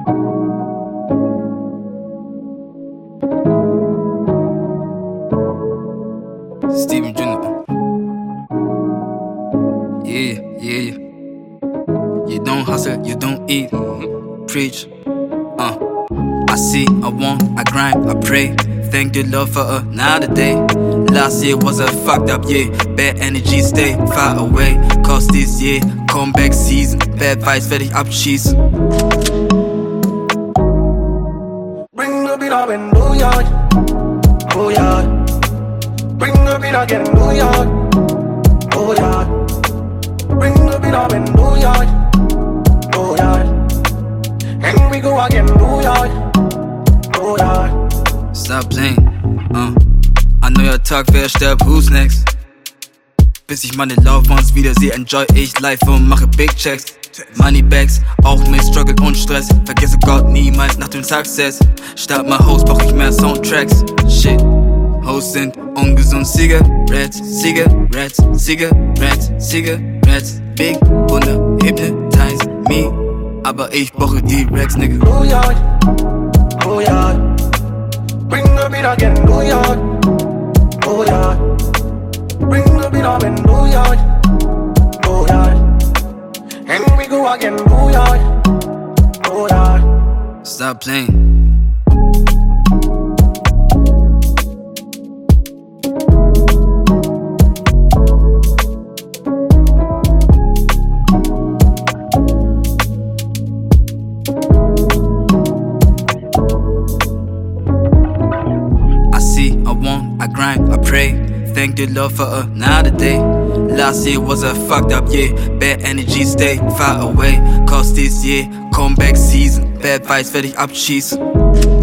Steven Jr. Yeah. You don't hustle, you don't eat. Preach. I see, I want, I grind, I pray. Thank the Lord for another day. Last year was a fucked up year. Bad energy, stay far away. Cause this year, comeback season. Bad vibes, fertig abschießen. Bring the beat up in New York. Oh yeah. Bring the beat again, New York. Oh yeah. Bring the beat up in New York. Oh yeah. And we go again, New York. Oh yeah. Stop playing, I know your Tag, wer stirbt, who's next? Bis ich meine Loved Ones wiedersehe, enjoy ich life und mache Big Checks. Moneybags, auch mit Struggle und Stress. Vergesse Gott niemals nach dem Success. Statt mal Hoes brauch ich mehr Soundtracks. Shit, Hoes sind ungesund. Cigarettes, Cigarettes, Cigarettes, Cigarettes. Big Wunder, hypnotize me. Aber ich brauche die Racks, nigga. New York, oh yeah. Bring the beat again, New York. Oh yeah. Bring the beat up in New York. Oh yeah. And we go again, New York. Oh yeah. Stop playing. I want, I grind, I pray. Thank the Lord for another day. Last year was a fucked up year. Bad energy, stay far away. Cause this year, comeback season. Bad vibes, fertig abschießen.